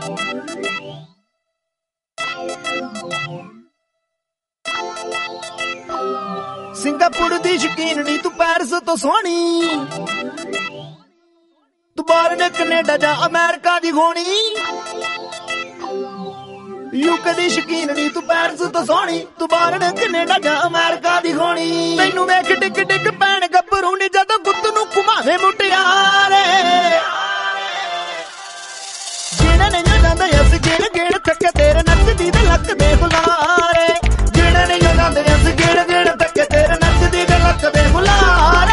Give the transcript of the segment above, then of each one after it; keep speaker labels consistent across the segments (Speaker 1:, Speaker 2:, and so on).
Speaker 1: Singapore ਦੀ ਸ਼ਕੀਨ ਨੀ ਤੂੰ Paris ਤੋਂ ਸੋਹਣੀ, ਤੂੰ ਬਾਹਰ ਨੇ ਕੈਨੇਡਾ ਜਾਂ ਅਮਰੀਕਾ ਦੀ ਹੋਣੀ। ਯੂਕੇ ਦੀ ਸ਼ਕੀਨ ਨੀ ਤੂੰ ਪੈਰਿਸ ਤੋਂ ਸੋਹਣੀ, ਤੂੰ ਬਾਹਰ ਨੇ ਕੈਨੇਡਾ ਜਾਂ ਅਮਰੀਕਾ ਦੀ ਹੋਣੀ। ਤੈਨੂੰ ਵੇਖ ਡਿੱਗ ਡਿੱਗ ਪੈਣ ਗੱਭਰੂ ਨੀ ਜਦੋਂ ਗੁੱਤ ਨੂੰ ਘੁਮਾਵੇ ਮੁਟਿਆਰੇ। ਜਿਹੜੇ ਨੇ ਜਾਂਦੇ ਅਸੀਂ ਗੇੜ ਗੇੜ ਥੱਕੇ ਤੇਰੇ ਨੱਚਦੀ ਦੇ ਲੱਕ ਦੇ ਬੁਲਾਰੇ। ਜਿਹੜੇ ਨੇ ਜਾਂਦੇ ਅਸੀਂ ਗੇੜ ਗੇੜ ਥੱਕੇ ਤੇਰੇ ਨੱਚਦੀ ਦੇ ਲੱਕ ਦੇ ਬੁਲਾਰੇ।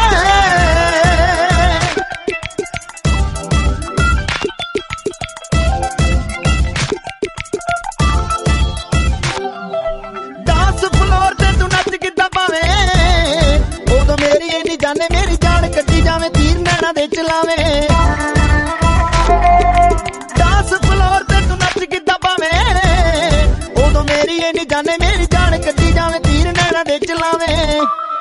Speaker 1: ਡਾਂਸ ਫਲੋਰ ਤੇ ਤੂੰ ਨੱਚ ਕਿੱਦਾਂ ਪਾਵੇਂ, ਉਦੋਂ ਮੇਰੀ ਇਹ ਨੀ ਜਾਣੇ ਮੇਰੀ ਜਾਨ ਕੱਢੀ ਜਾਵੇਂ ਤੀਰ ਨੈਣਾ ਦੇ ਚਲਾਵੇਂ। ਡਾਂਸ ਫਲੋਰ ਤੇ ਤੂੰ ਨੱਚ ਕਿੱਦਾਂ ਪਾਵੇਂ, ਉਦੋਂ ਮੇਰੀ ਇਹ ਨੀ ਜਾਣੇ ਮੇਰੀ ਜਾਨ ਕੱਢੀ ਜਾਵੇਂ ਤੀਰ ਨੈਣਾ ਦੇ ਚਲਾਵੇਂ।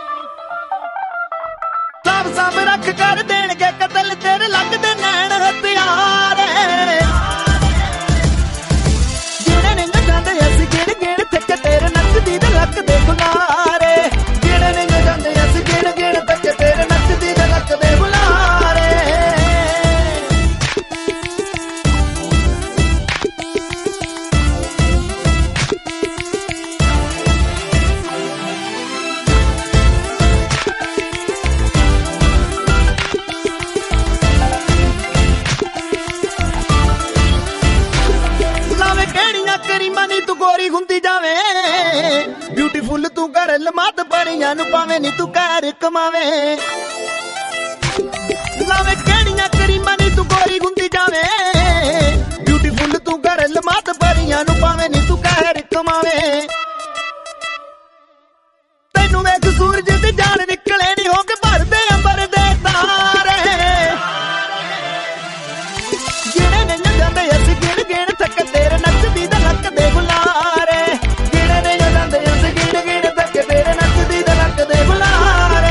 Speaker 1: ਸਾਬ ਸਾਬ ਰੱਖ ਕਰ ਦੇਣਗੇ ਕਤਲ ਤੇਰੇ ਲੱਗਦੇ ਨੈਣ ਹਥਿਆਰੇ। ਜਿਹੜੇ ਨੇ ਜਾਂਦੇ ਅਸੀਂ ਗੇੜ ਗੇੜ ਥੱਕੇ ਤੇਰੇ ਨੱਚਦੀ ਦੇ ਲੱਕ ਦੇ ਬੁਲਾਰੇ। ਜਿਹੜੇ ਨੇ ਜਾਂਦੇ ਅਸੀਂ ਗੇੜ ਗੇੜ ਥੱਕੇ ਤੇਰੇ ਨੱਚਦੀ ਦੇ ਲੱਕ ਦੇ ਬੁਲਾਰੇ। ਲਾਵੇ ਕਿਹੜੀਆਂ ਕਰੀਮਾਂ ਨੀ ਤੂੰ ਗੋਰੀ ਹੁੰਦੀ ਜਾਵੇਂ, ਬਿਊਟੀਫੁੱਲ ਤੂੰ ਕਰ ਲਮਾਤ ਬੜੀਆਂ ਨੂੰ ਪਾਵੇਂ ਨੀ ਤੂੰ ਘਰ ਕਮਾਵੇਂ। ਲਾਵੇ ਕਿਹੜੀਆਂ ਕਰੀਮਾਂ ਨੀ ਤੂੰ ਗੋਰੀ ਹੁੰਦੀ ਜਾਵੇਂ, ਬਿਊਟੀਫੁੱਲ ਤੂੰ ਕਰ ਲਮਾਤ ਬੜੀਆਂ ਨੂੰ ਪਾਵੇਂ ਨੀ ਤੂੰ ਘਰ ਕਮਾਵੇਂ। ਤੈਨੂੰ ਵੇਖ ਸੂਰਜ ਦੀ ਜਾਨ ਨਿਕਲੇ ਨੀ ਹੋ ਕੇ ਭਰਦੇ ਅੰਬਰ ਦੇ ਤਾਰੇ। ਜਿਹੜੇ ਨੇ ਜਾਂਦੇ ਅਸੀਂ ਗਿਣ ਗਿਣ ਥੱਕ ਤੇਰੇ ਨੱਚਦੀ ਦੇ ਲੱਕ ਦੇ ਬੁਲਾਰੇ। ਜਿਹੜੇ ਨੇ ਜਾਂਦੇ ਅਸੀਂ ਗਿਣ ਗਿਣ ਥੱਕ ਤੇਰੇ ਨੱਚਦੀ ਦੇ ਲੱਕ ਦੇ ਬੁਲਾਰੇ।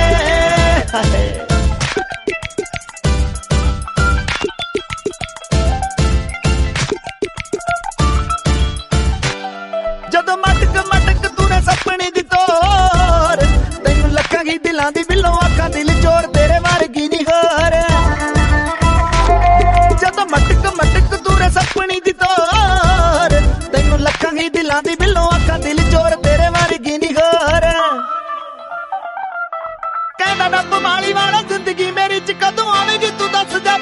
Speaker 1: ਜਦੋਂ ਮਟਕ ਮਟਕ ਤੂੰ ਨੇ ਸਪਣੀ ਦੀ ਤੋਰ, ਤੈਨੂੰ ਲੱਖਾਂ ਹੀ ਦਿਲਾਂ ਦੀ ਬਿੱਲੋਂ ਅੱਖਾਂ ਦਿਲ ਚੋਰ ਤੇਰੇ ਵਰਗੀ ਨੀ ਹੋਰ। ਜਦੋਂ ਮਟਕ ਮਟਕ ਤੂੰ ਨੇ ਸਪਣੀ ਦੀ ਤੋਰ, ਤੈਨੂੰ ਲੱਖਾਂ ਹੀ ਦਿਲਾਂ ਦੀ ਬਿੱਲੋਂ ਅੱਖਾਂ ਦਿਲ ਚੋਰ ਤੇਰੇ ਵਰਗੀ ਨੀ ਹੋਰ। ਕਹਿੰਦਾ ਰੱਬ ਮਾਲੀ ਵਾਲਾ ਜ਼ਿੰਦਗੀ ਮੇਰੀ ਚ ਕਦੋਂ ਆਵੇਗੀ ਤੂੰ ਦੱਸ ਜਾ।